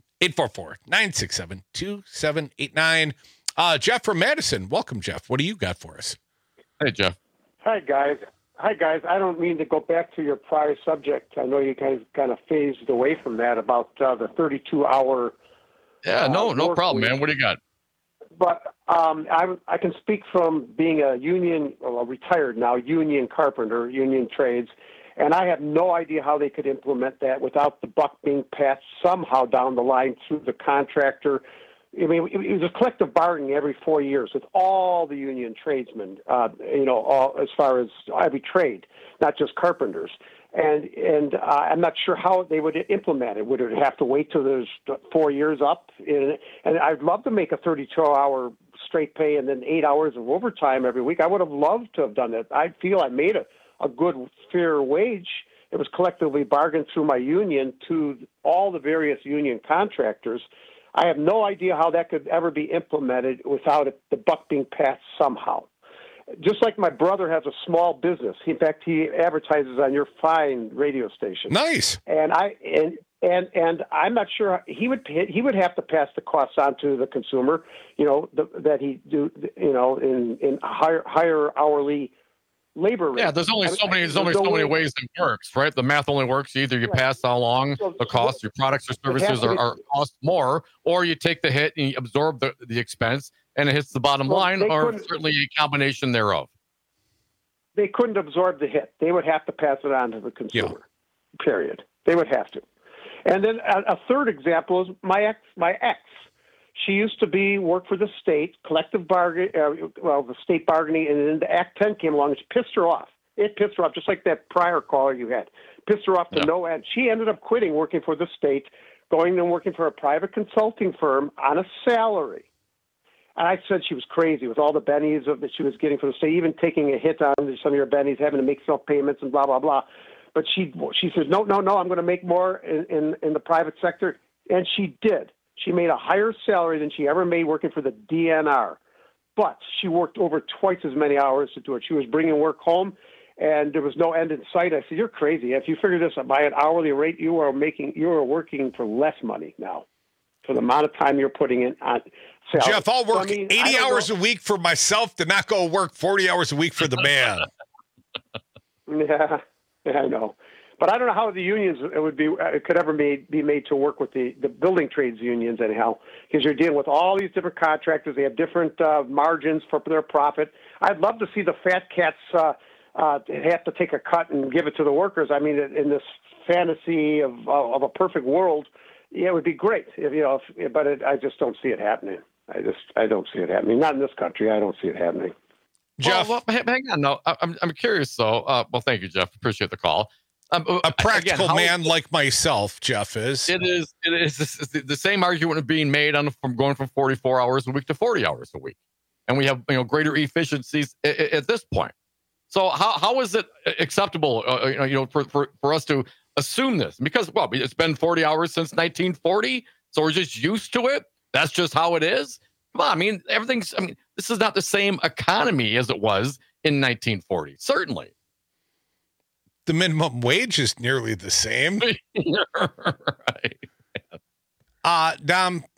844-967-2789. Jeff from Madison. Welcome, Jeff. What do you got for us? Hey, Jeff. Hi, guys. I don't mean to go back to your prior subject. I know you guys kind of phased away from that about the 32-hour. Yeah, no problem, man. What do you got? But I can speak from being a retired now union carpenter, union trades, and I have no idea how they could implement that without the buck being passed somehow down the line through the contractor. I mean, it was a collective bargaining every 4 years with all the union tradesmen, all, as far as every trade, not just carpenters. And I'm not sure how they would implement it. Would it have to wait till there's 4 years up? And I'd love to make a 32-hour straight pay and then 8 hours of overtime every week. I would have loved to have done that. I feel I made a good, fair wage. It was collectively bargained through my union to all the various union contractors. I have no idea how that could ever be implemented without the buck being passed somehow. Just like my brother has a small business. In fact, he advertises on your fine radio station. Nice. And I'm not sure he would have to pass the costs on to the consumer. That he do. In higher hourly labor rates. Yeah, there's only so many ways it works, right? The math only works. Either you pass along the cost, your products or services are cost more, or you take the hit and you absorb the expense and it hits the bottom line, or certainly a combination thereof. They couldn't absorb the hit. They would have to pass it on to the consumer, period. They would have to. And then a third example is my ex. She used to work for the state, collective bargain, the state bargaining, and then the Act 10 came along and it pissed her off. It pissed her off, just like that prior caller you had. Pissed her off to no end. She ended up quitting working for the state, going and working for a private consulting firm on a salary. And I said she was crazy with all the bennies that she was getting from the state, even taking a hit on some of your bennies, having to make self-payments and blah, blah, blah. But she says, no, I'm going to make more in the private sector. And she did. She made a higher salary than she ever made working for the DNR. But she worked over twice as many hours to do it. She was bringing work home, and there was no end in sight. I said, you're crazy. If you figure this by an hourly rate, you are working for less money now for the amount of time you're putting in on salary. Jeff, I'll work 80 hours a week for myself to not go work 40 hours a week for the man. Yeah, I know. But I don't know how the unions could ever be made to work with the building trades unions anyhow, because you're dealing with all these different contractors. They have different margins for their profit. I'd love to see the fat cats have to take a cut and give it to the workers. I mean, in this fantasy of a perfect world, it would be great. I just don't see it happening. I don't see it happening. Not in this country. I don't see it happening. Jeff, well, hang on. No, I'm curious though. Well, thank you, Jeff. Appreciate the call. A practical man like myself, Jeff is. It is the same argument being made from going from 44 hours a week to 40 hours a week, and we have greater efficiencies at this point. So how is it acceptable? For us to assume this, because it's been 40 hours since 1940, so we're just used to it. That's just how it is. Come on, this is not the same economy as it was in 1940. Certainly. The minimum wage is nearly the same. Right. Dom,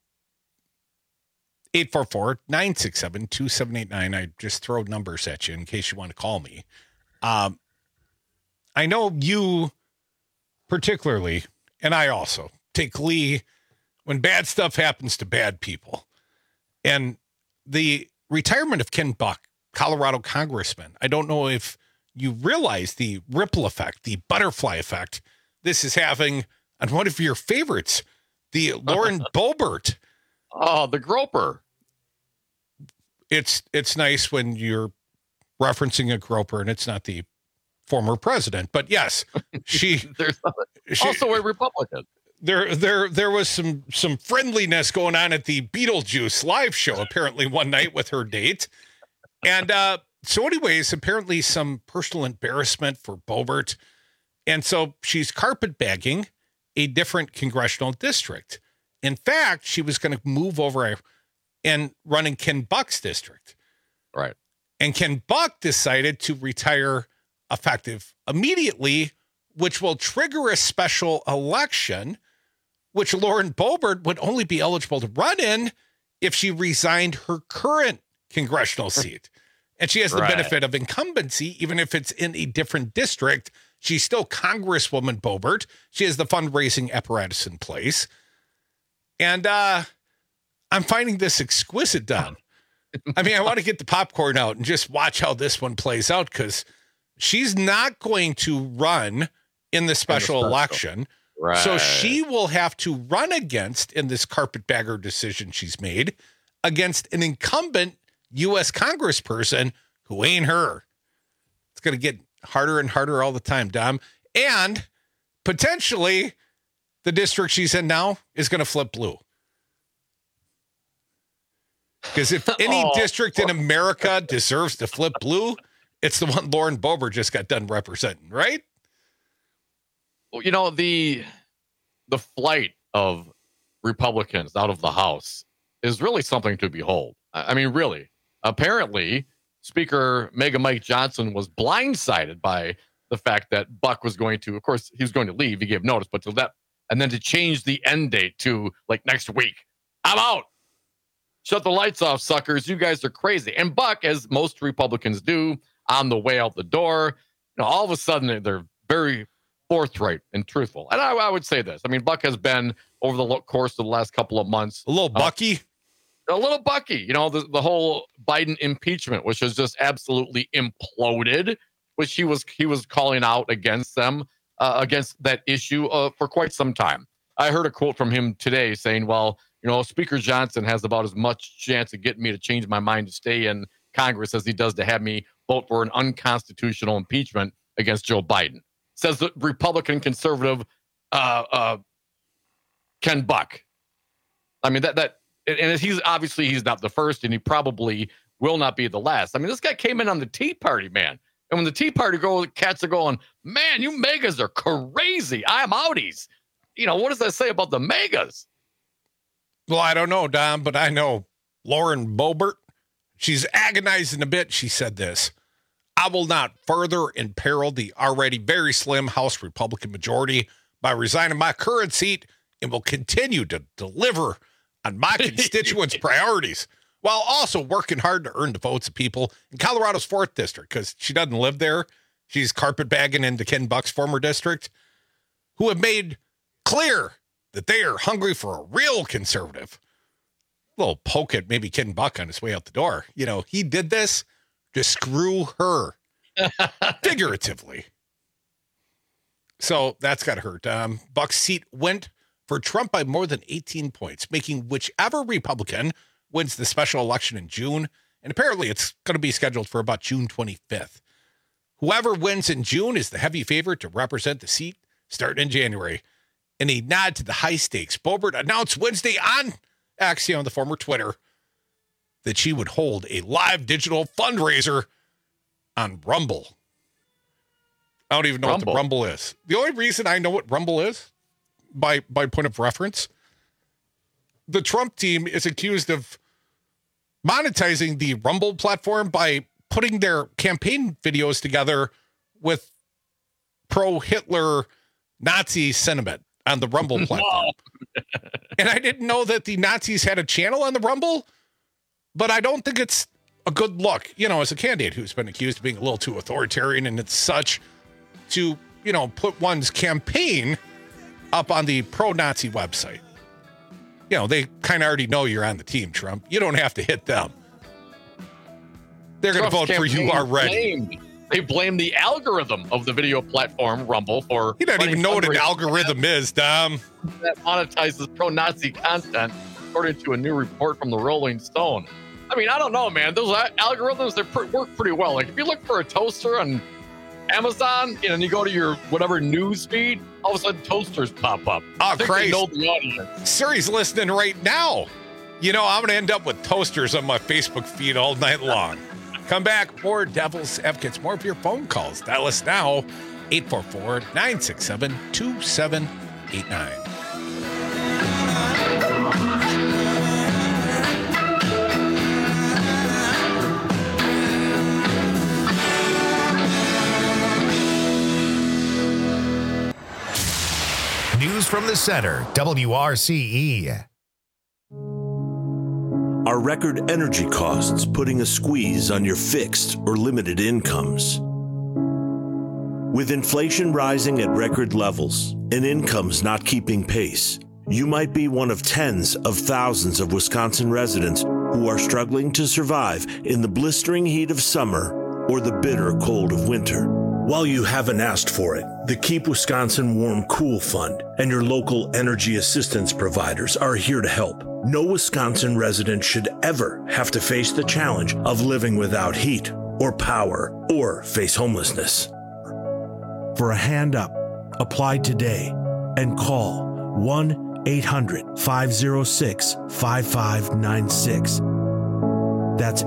844-967-2789. I just throw numbers at you in case you want to call me. I know you particularly, and I also, take glee when bad stuff happens to bad people. And the retirement of Ken Buck, Colorado congressman, I don't know if you realize the ripple effect, the butterfly effect this is having on one of your favorites, the Lauren Boebert. Oh, the groper. It's nice when you're referencing a groper and it's not the former president, but yes, she also a Republican. there was some friendliness going on at the Beetlejuice live show apparently one night with her date. And so anyways, apparently some personal embarrassment for Boebert. And so she's carpetbagging a different congressional district. In fact, she was going to move over and run in Ken Buck's district. Right. And Ken Buck decided to retire effective immediately, which will trigger a special election, which Lauren Boebert would only be eligible to run in if she resigned her current congressional seat. And she has the benefit of incumbency, even if it's in a different district. She's still Congresswoman Boebert. She has the fundraising apparatus in place. And I'm finding this exquisite, Don. I mean, I want to get the popcorn out and just watch how this one plays out, because she's not going to run in the special election. Right. So she will have to run against, in this carpetbagger decision she's made, against an incumbent U.S. congressperson who ain't her. It's going to get harder and harder all the time, Dom. And potentially the district she's in now is going to flip blue. Because if any district in America deserves to flip blue, it's the one Lauren Boebert just got done representing, right? Well, you know, the flight of Republicans out of the House is really something to behold. I mean, really. Apparently, Speaker Mega Mike Johnson was blindsided by the fact that Buck was going to, of course, he was going to leave. He gave notice, but to that, and then to change the end date to like next week. I'm out. Shut the lights off, suckers. You guys are crazy. And Buck, as most Republicans do, on the way out the door, you know, all of a sudden they're very forthright and truthful. And I would say this. I mean, Buck has been, over the course of the last couple of months, a little Bucky. A little Bucky. You know, the whole Biden impeachment, which has just absolutely imploded, which he was calling out against them, against that issue for quite some time. I heard a quote from him today saying, well, you know, Speaker Johnson has about as much chance of getting me to change my mind to stay in Congress as he does to have me vote for an unconstitutional impeachment against Joe Biden. Says the Republican conservative Ken Buck. I mean, and he's not the first, and he probably will not be the last. I mean, this guy came in on the Tea Party, man. And when the Tea Party cats are going, man, you megas are crazy. I'm outies. You know, what does that say about the megas? Well, I don't know, Don, but I know Lauren Boebert. She's agonizing a bit. She said this: I will not further imperil the already very slim House Republican majority by resigning my current seat, and will continue to deliver on my constituents' priorities, while also working hard to earn the votes of people in Colorado's 4th district, because she doesn't live there. She's carpetbagging into Ken Buck's former district, who have made clear that they are hungry for a real conservative. A little poke at maybe Ken Buck on his way out the door. You know, he did this to screw her, figuratively. So that's got to hurt. Buck's seat went for Trump by more than 18 points, making whichever Republican wins the special election in June. And apparently it's going to be scheduled for about June 25th. Whoever wins in June is the heavy favorite to represent the seat starting in January. In a nod to the high stakes, Boebert announced Wednesday on Axiom, the former Twitter, that she would hold a live digital fundraiser on Rumble. I don't even know what the Rumble is. The only reason I know what Rumble is, by point of reference, the Trump team is accused of monetizing the Rumble platform by putting their campaign videos together with pro-Hitler Nazi sentiment on the Rumble platform. And I didn't know that the Nazis had a channel on the Rumble, but I don't think it's a good look, you know, as a candidate who's been accused of being a little too authoritarian and it's such, to, you know, put one's campaign up on the pro-Nazi website. You know, they kind of already know you're on the team, Trump. You don't have to hit them. They're going to vote for you already. They blame the algorithm of the video platform Rumble for... You don't even know what an algorithm is, Dom. That monetizes pro-Nazi content, according to a new report from the Rolling Stone. I mean, I don't know, man. Those algorithms, they work pretty well. Like, if you look for a toaster on Amazon, you know, and you go to your whatever news feed, all of a sudden toasters pop up. Oh, Christ. Know the audience. Siri's listening right now. You know, I'm going to end up with toasters on my Facebook feed all night long. Come back, more Devil's Advocates, more of your phone calls. Dial us now, 844-967-2789. News from the center, WRCE. Are record energy costs putting a squeeze on your fixed or limited incomes? With inflation rising at record levels and incomes not keeping pace, you might be one of tens of thousands of Wisconsin residents who are struggling to survive in the blistering heat of summer or the bitter cold of winter. While you haven't asked for it, the Keep Wisconsin Warm Cool Fund and your local energy assistance providers are here to help. No Wisconsin resident should ever have to face the challenge of living without heat or power or face homelessness. For a hand up, apply today and call 1-800-506-5596. That's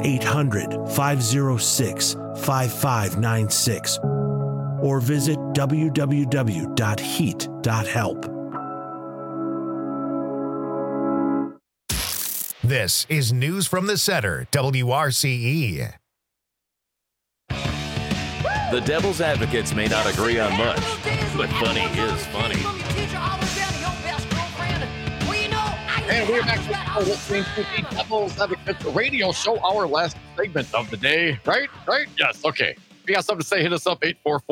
800-506-5596. Or visit www.heat.help. This is News from the Center, WRCE. The Devil's Advocates may not agree on much, but funny is funny. And we're back to listening to the Devil's Advocates radio show, our last segment of the day. Right? Yes, okay. If you got something to say, hit us up,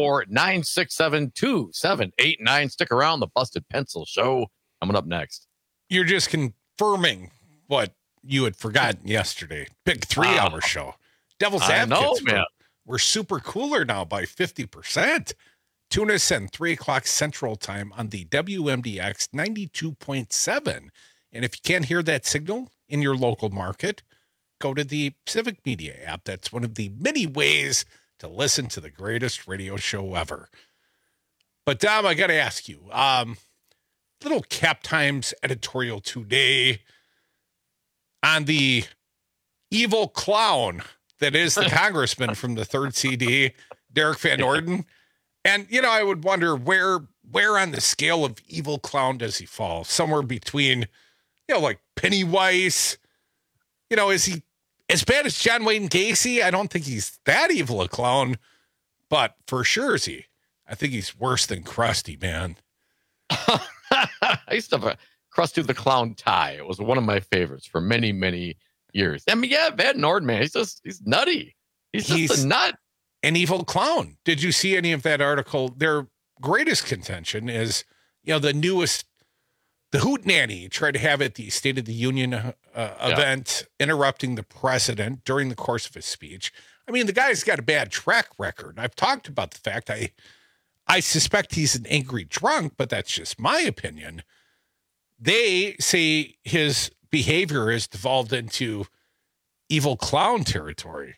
844-967-2789. Stick around, the Busted Pencil Show coming up next. You're just confirming what you had forgotten yesterday. Big 3-hour show. Devil's Advocates. We're super cooler now by 50%. Tune us in 3 o'clock Central Time on the WMDX 92.7. And if you can't hear that signal in your local market, go to the Civic Media app. That's one of the many ways to listen to the greatest radio show ever. But Dom, I got to ask you, little Cap Times editorial today on the evil clown that is the congressman from the 3rd CD, Derek Van Orden. And, you know, I would wonder where on the scale of evil clown does he fall? Somewhere between, you know, like Pennywise. You know, is he as bad as John Wayne Gacy? I don't think he's that evil a clown, but for sure is he. I think he's worse than Krusty, man. I used to have a Krusty the Clown tie. It was one of my favorites for many, many years. I mean, yeah, Van Orden, man. He's nutty. He's just a nut. An evil clown. Did you see any of that article? Their greatest contention is, you know, the Hootenanny tried to have at the State of the Union event, interrupting the president during the course of his speech. I mean, the guy's got a bad track record. I've talked about the fact I suspect he's an angry drunk, but that's just my opinion. They say his behavior has devolved into evil clown territory.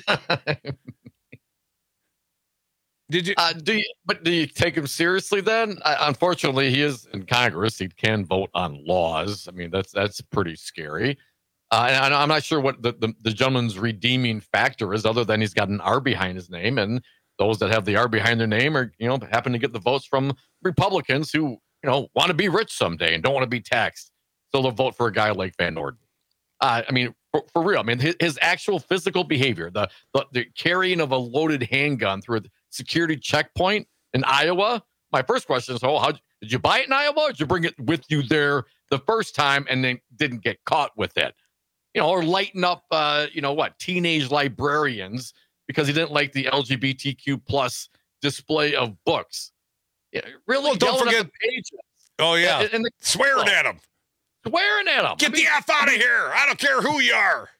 Do you take him seriously then? Unfortunately, he is in Congress. He can vote on laws. I mean, that's pretty scary. And I'm not sure what the gentleman's redeeming factor is, other than he's got an R behind his name, and those that have the R behind their name are, you know, happen to get the votes from Republicans who, you know, want to be rich someday and don't want to be taxed. So they'll vote for a guy like Van Orden. I mean, for real. I mean, his actual physical behavior, the carrying of a loaded handgun through a security checkpoint in Iowa. My first question is, how did you buy it in Iowa, or did you bring it with you there the first time and then didn't get caught with it? You know, or lighten up, teenage librarians because he didn't like the LGBTQ plus display of books. Yeah, really? Well, don't forget the pages. Oh yeah, and swearing at him. Swearing at him. Get the F out of here. I don't care who you are.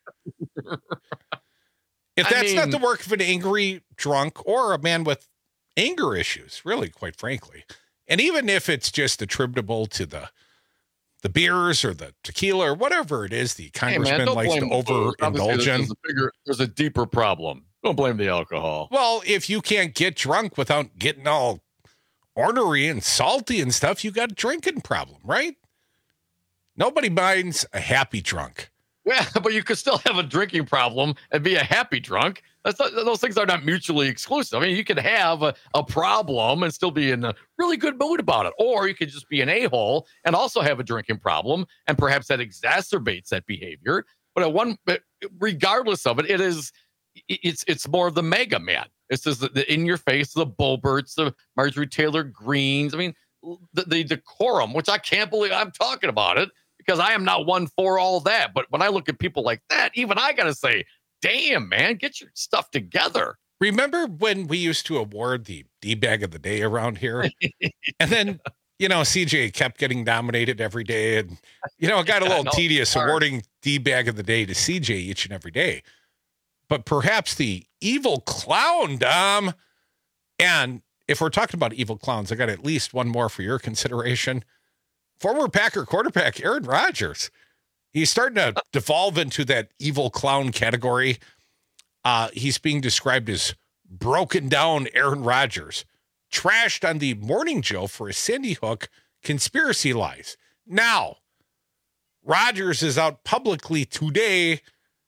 If that's not the work of an angry drunk or a man with anger issues, really, quite frankly. And even if it's just attributable to the beers or the tequila or whatever it is the congressman likes to overindulge in. There's a deeper problem. Don't blame the alcohol. Well, if you can't get drunk without getting all ornery and salty and stuff, you got a drinking problem, right? Nobody minds a happy drunk. Yeah, but you could still have a drinking problem and be a happy drunk. Those things are not mutually exclusive. I mean, you could have a problem and still be in a really good mood about it. Or you could just be an a-hole and also have a drinking problem, and perhaps that exacerbates that behavior. But regardless of it, it's more of the mega man. It's just the in your face, the Boberts, the Marjorie Taylor Greens. I mean, the decorum, which I can't believe I'm talking about it, because I am not one for all that. But when I look at people like that, even I got to say, damn, man, get your stuff together. Remember when we used to award the D-bag of the day around here? And then, CJ kept getting nominated every day. And, it got a little tedious awarding D-bag of the day to CJ each and every day. But perhaps the evil clown, Dom. And if we're talking about evil clowns, I got at least one more for your consideration. Former Packer quarterback Aaron Rodgers. He's starting to devolve into that evil clown category. He's being described as broken down Aaron Rodgers, trashed on the Morning Joe for his Sandy Hook conspiracy lies. Now, Rodgers is out publicly today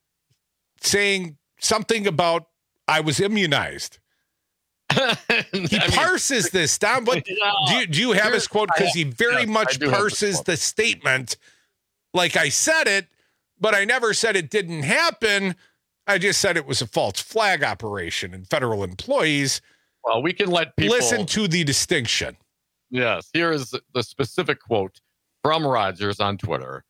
saying something about I was immunized. He parses this, Don. What do you have his quote? Because he very much parses the statement like I said it, but I never said it didn't happen. I just said it was a false flag operation and federal employees. Well, we can let people listen to the distinction. Yes. Here is the specific quote from Rodgers on Twitter.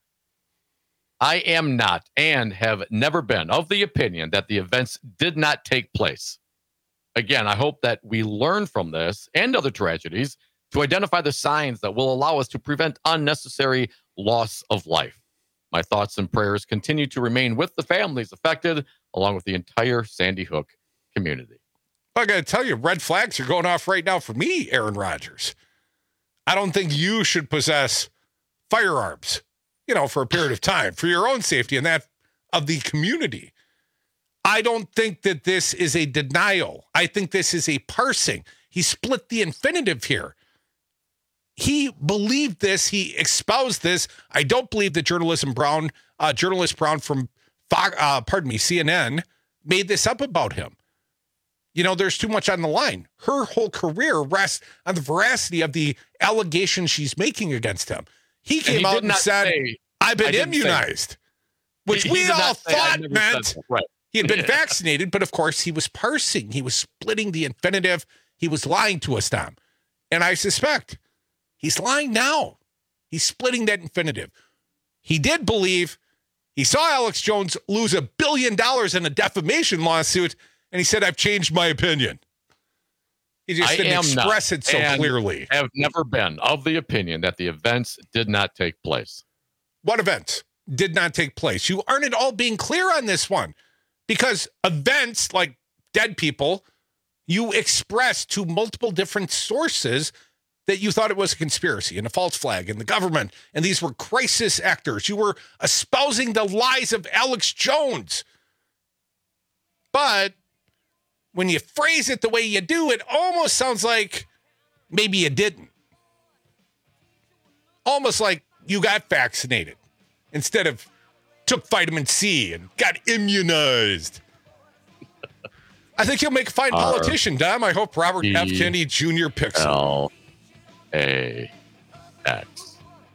I am not and have never been of the opinion that the events did not take place. Again, I hope that we learn from this and other tragedies to identify the signs that will allow us to prevent unnecessary loss of life. My thoughts and prayers continue to remain with the families affected, along with the entire Sandy Hook community. I got to tell you, red flags are going off right now for me, Aaron Rodgers. I don't think you should possess firearms, for a period of time, for your own safety and that of the community. I don't think that this is a denial. I think this is a parsing. He split the infinitive here. He believed this. He espoused this. I don't believe that journalist Brown from CNN made this up about him. There's too much on the line. Her whole career rests on the veracity of the allegations she's making against him. He came out and said, I've been immunized, which we all thought meant he had been vaccinated. But of course, he was parsing. He was splitting the infinitive. He was lying to us, Tom. And I suspect he's lying now. He's splitting that infinitive. He did believe he saw Alex Jones lose $1 billion in a defamation lawsuit, and he said, I've changed my opinion. He just didn't express it so clearly. I have never been of the opinion that the events did not take place. What events did not take place? You aren't at all being clear on this one, because events like dead people, you expressed to multiple different sources that you thought it was a conspiracy and a false flag and the government, and these were crisis actors. You were espousing the lies of Alex Jones. But when you phrase it the way you do, it almost sounds like maybe you didn't. Almost like you got vaccinated instead of took vitamin C and got immunized. I think he'll make a fine politician, Dom. I hope Robert F. Kennedy Jr. picks him. L-A-X.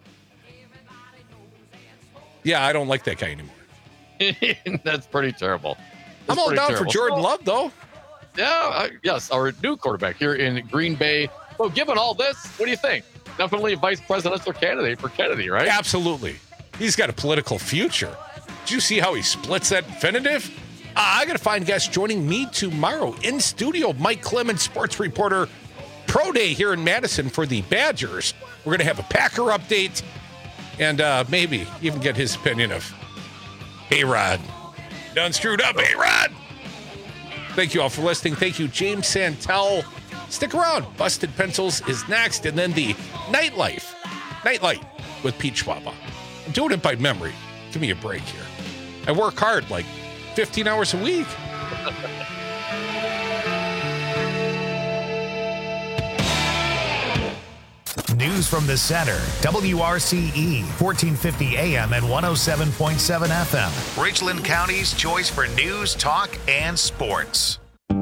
Yeah, I don't like that guy anymore. That's pretty terrible. I'm all down for Jordan Love, though. Yeah, yes, our new quarterback here in Green Bay. So given all this, what do you think? Definitely a vice presidential candidate for Kennedy, right? Absolutely. He's got a political future. Did you see how he splits that infinitive? I got to find guests joining me tomorrow in studio. Mike Clemens, sports reporter, Pro Day here in Madison for the Badgers. We're going to have a Packer update and maybe even get his opinion of A-Rod. Done screwed up, A-Rod. Thank you all for listening. Thank you, James Santel. Stick around. Busted Pencils is next, and then the Nightlight with Pete Schwaba. I'm doing it by memory. Give me a break here. I work hard, like 15 hours a week. News from the Center, WRCE, 1450 AM and 107.7 FM. Richland County's choice for news, talk, and sports.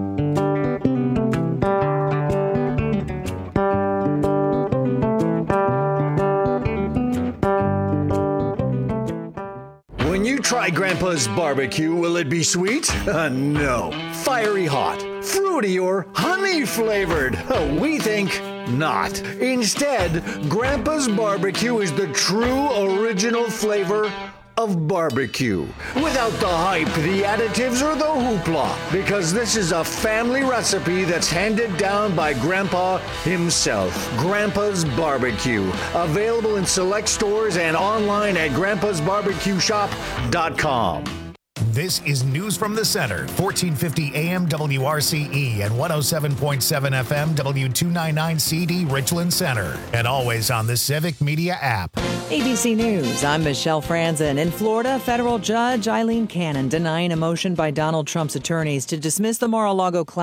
When you try Grandpa's barbecue, will it be sweet? No. Fiery hot, fruity, or honey flavored? We think not. Instead, Grandpa's barbecue is the true original flavor of barbecue. Without the hype, the additives, or the hoopla. Because this is a family recipe that's handed down by Grandpa himself. Grandpa's Barbecue. Available in select stores and online at grandpasbarbecueshop.com. This is News from the Center, 1450 AM WRCE and 107.7 FM W299CD Richland Center, and always on the Civic Media app. ABC News, I'm Michelle Franzen. In Florida, federal judge Eileen Cannon denying a motion by Donald Trump's attorneys to dismiss the Mar-a-Lago